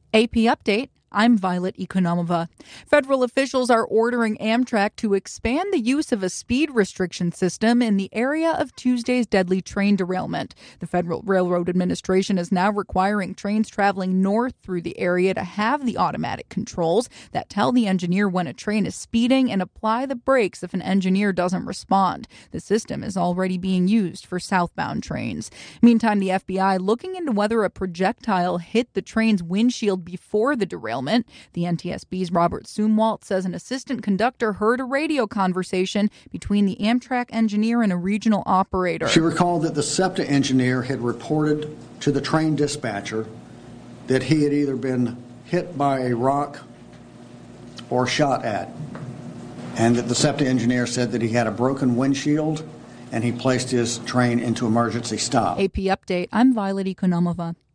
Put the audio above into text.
AP Update. I'm Violet Economova. Federal officials are ordering Amtrak to expand the use of a speed restriction system in the area of Tuesday's deadly train derailment. The Federal Railroad Administration is now requiring trains traveling north through the area to have the automatic controls that tell the engineer when a train is speeding and apply the brakes if an engineer doesn't respond. The system is already being used for southbound trains. Meantime, the FBI looking into whether a projectile hit the train's windshield before the derailment. The NTSB's Robert Zumwalt says an assistant conductor heard a radio conversation between the Amtrak engineer and a regional operator. She recalled that the SEPTA engineer had reported to the train dispatcher that he had either been hit by a rock or shot at, and that the SEPTA engineer said that he had a broken windshield and he placed his train into emergency stop. AP Update. I'm Violet Economova.